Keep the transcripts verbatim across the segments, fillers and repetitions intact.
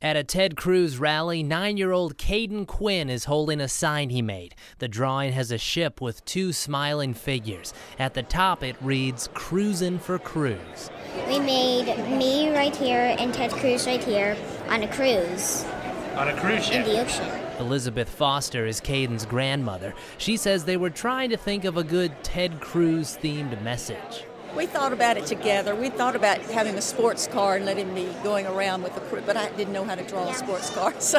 At a Ted Cruz rally, nine-year-old Caden Quinn is holding a sign he made. The drawing has a ship with two smiling figures. At the top, it reads, "Cruisin' for Cruz." We made me right here and Ted Cruz right here on a cruise. On a cruise ship? In the ocean. Elizabeth Foster is Caden's grandmother. She says they were trying to think of a good Ted Cruz-themed message. We thought about it together. We thought about having a sports car and letting me going around with the crew, but I didn't know how to draw a sports car, so.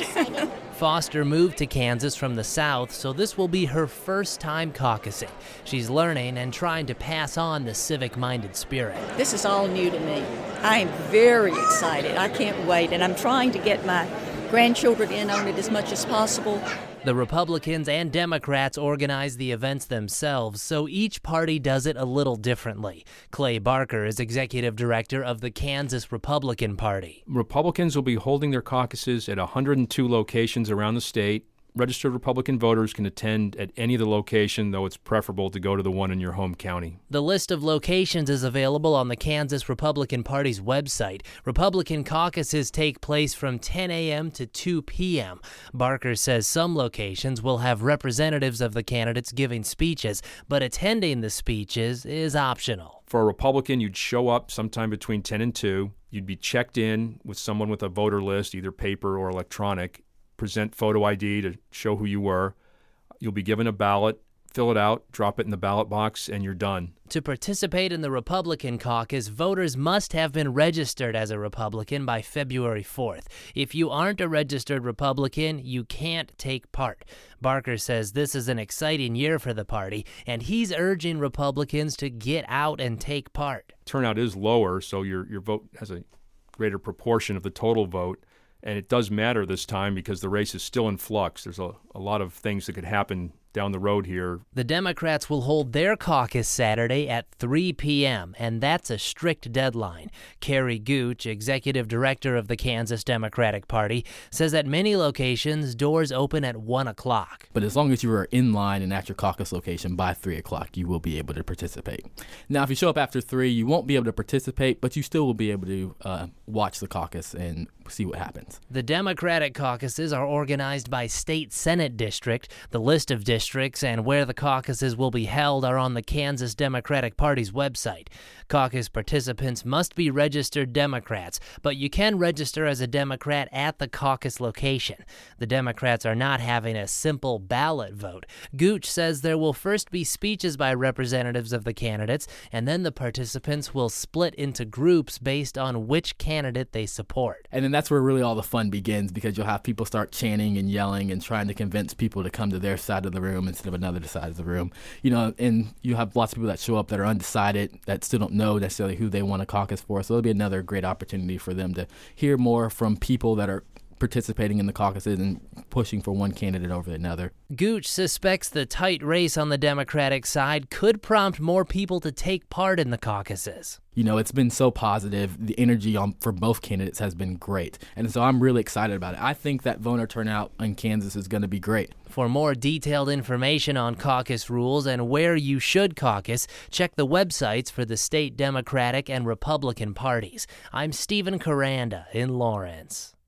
Foster moved to Kansas from the South, so this will be her first time caucusing. She's learning and trying to pass on the civic-minded spirit. This is all new to me. I am very excited. I can't wait, and I'm trying to get my grandchildren in on it as much as possible. The Republicans and Democrats organize the events themselves, so each party does it a little differently. Clay Barker is executive director of the Kansas Republican Party. Republicans will be holding their caucuses at one hundred two locations around the state. Registered Republican voters can attend at any of the location, though it's preferable to go to the one in your home county. The list of locations is available on the Kansas Republican Party's website. Republican caucuses take place from ten a.m. to two p.m. Barker says some locations will have representatives of the candidates giving speeches, but attending the speeches is optional. For a Republican, you'd show up sometime between ten and two. You'd be checked in with someone with a voter list, either paper or electronic. Present photo I D to show who you were. You'll be given a ballot, fill it out, drop it in the ballot box, and you're done. To participate in the Republican caucus, voters must have been registered as a Republican by February fourth. If you aren't a registered Republican, you can't take part. Barker says this is an exciting year for the party, and he's urging Republicans to get out and take part. Turnout is lower, so your your vote has a greater proportion of the total vote. And it does matter this time because the race is still in flux. There's a, a lot of things that could happen down the road here. The Democrats will hold their caucus Saturday at three p.m., and that's a strict deadline. Carrie Gooch, executive director of the Kansas Democratic Party, says at many locations, doors open at one o'clock. But as long as you are in line and at your caucus location by three o'clock, you will be able to participate. Now, if you show up after three, you won't be able to participate, but you still will be able to uh, watch the caucus and see what happens. The Democratic caucuses are organized by state Senate district. The list of districts and where the caucuses will be held are on the Kansas Democratic Party's website. Caucus participants must be registered Democrats, but you can register as a Democrat at the caucus location. The Democrats are not having a simple ballot vote. Gooch says there will first be speeches by representatives of the candidates, and then the participants will split into groups based on which candidate they support. And then that's where really all the fun begins, because you'll have people start chanting and yelling and trying to convince people to come to their side of the room instead of another side of the room. You know, and you have lots of people that show up that are undecided, that still don't know necessarily who they want to caucus for. So it'll be another great opportunity for them to hear more from people that are participating in the caucuses and pushing for one candidate over another. Gooch suspects the tight race on the Democratic side could prompt more people to take part in the caucuses. You know, it's been so positive. The energy on, for both candidates has been great. And so I'm really excited about it. I think that voter turnout in Kansas is going to be great. For more detailed information on caucus rules and where you should caucus, check the websites for the state Democratic and Republican parties. I'm Stephen Caranda in Lawrence.